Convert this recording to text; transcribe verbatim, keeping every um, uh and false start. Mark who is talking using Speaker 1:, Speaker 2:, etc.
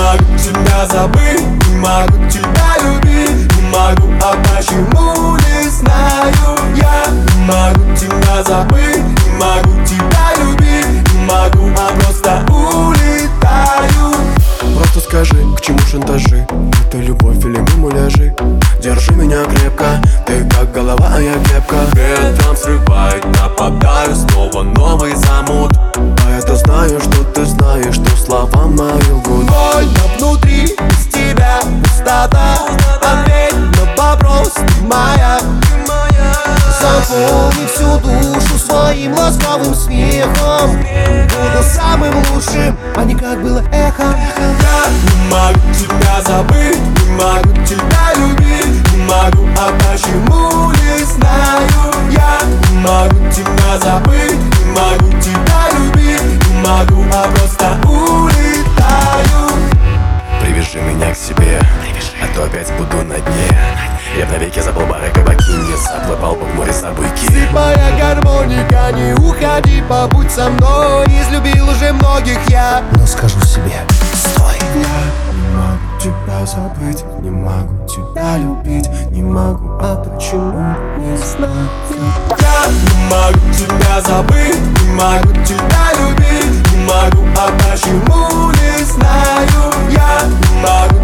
Speaker 1: могу тебя забыть, не могу тебя любить, не могу, а почему не знаю я. Не могу тебя забыть, не могу тебя любить, не могу, а просто улетаю.
Speaker 2: Просто скажи, к чему шантажи? Это любовь или мы муляжи? Держи меня крепко, ты как голова, а я кепка.
Speaker 1: Ветром срывает, нападаю, снова новый замут.
Speaker 2: А я-то знаю, что ты знаешь, что слова мои лгут.
Speaker 1: Больно внутри, без тебя пустота. Ответь на вопрос, ты моя.
Speaker 3: Заполни всю душу своим ласковым смехом. Буду самым лучшим, а не как было эхом.
Speaker 1: Я не могу тебя забыть, не могу тебя любить, не могу, а почему не знаю я. Не могу тебя забыть, не могу тебя любить, не могу, а просто улетаю.
Speaker 2: Привяжи меня к себе, а то опять буду на дне. Я б навеки забыл бары, кабаки, не заплывал бы в море с собойки.
Speaker 3: Слепая гармоника, не уходи, побудь со мной. Излюбил уже многих я, но скажу себе: стой.
Speaker 2: Я не могу тебя забыть, не могу тебя любить, не могу, а почему не знаю.
Speaker 1: Я не могу тебя забыть, не могу тебя любить, не могу, а почему не знаю я. Не могу